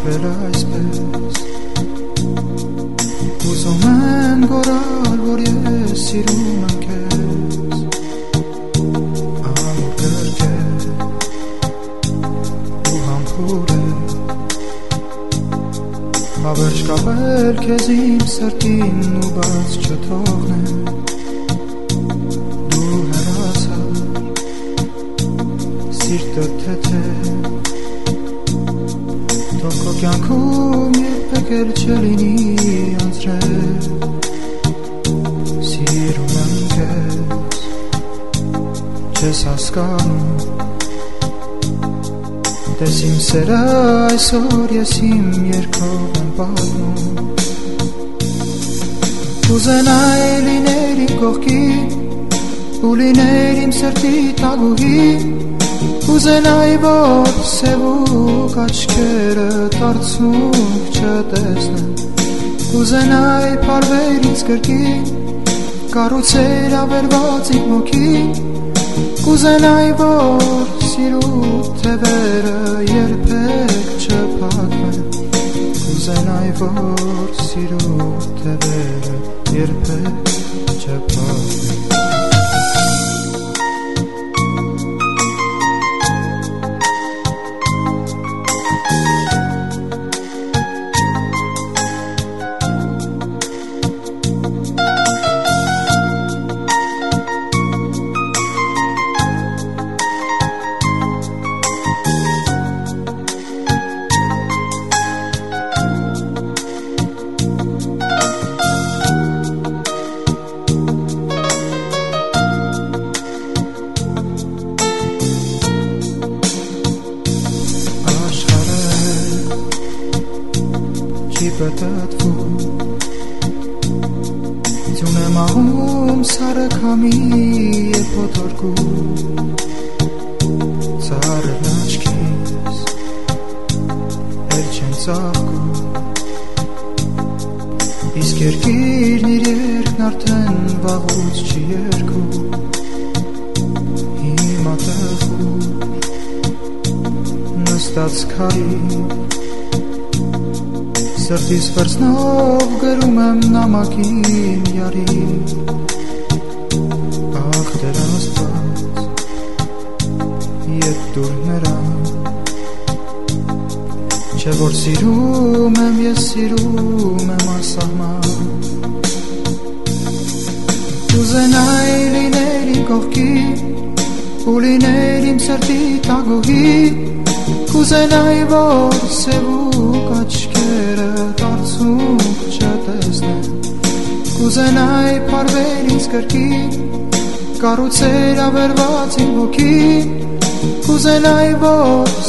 ապրել այսպես Ուզում եմ գորալ, որ ես սիրում եմ քեզ Ամուր կրկել ու համբուրել Հավերժ կապել քեզ իմ սրտին ու բաց չթողնել Դու հեռացար, սիրտը թեթև Թող քո կյանքում երբեք էլ չլինի անցրել Սիրում եմ քեզ, չես հասկանում Տես իմ սերը այսօր ես իմ երգով եմ պատմում Կուզենայի լիներ իմ կողքին ու լիներ իմ սրտի տագուհին Կուզենայի որ սևուկ աչքերդ արցունք չտեսնեն Կուզենայի պարվեր ինձ կրկին Կառուցեր ավերված իմ հոգին Կուզենայի որ սիրու թևերը երբեք չփակվեն Կուզենայի որ սիրու թևերը երբեք չփակվեն Պատատվում Ձյուն եմ ահում սարը քամի և պոտորքում Ծարրն աչքիս էլ չեն ծաղկում Իսկ երկիրն իր երկն արդեն վաղուց չի երկում Հիմա տխուր նստած քարի Սրտիս վրձնով գրում եմ նամակին յարի Ախ դեր Աստված, ետ դուր նրան Չէ որ սիրում եմ, ես սիրում եմ ասահման Կուզենայի լիներ իմ կողքին ու լիներ իմ սրտի տագուհին Կուզենայի որ սևուկ աչքերը արցունք չտեսնեն Կուզենայի պարվեր ինձ կրկին Կառուցեր ավերված իմ հոգին Կուզենայի որ